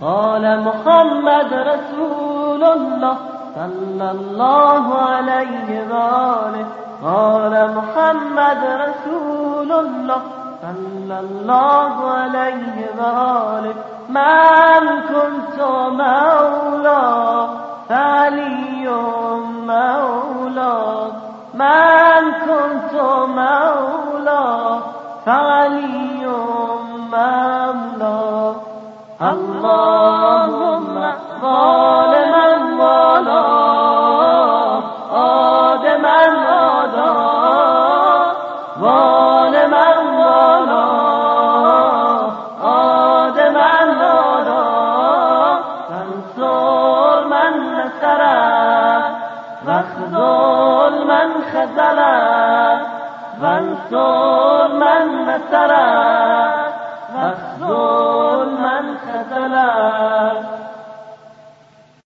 قال محمد رسول الله صلى الله عليه وآله قال محمد رسول الله صلى الله عليه وآله من كنت مولا فعلي مولا من كنت مولا فعلي مولا اللهم ظالما والا آدما آدا ظالما والا آدما آدا فانصر من نصره واخذل من خذله وانصر من نصره واخذل من خذله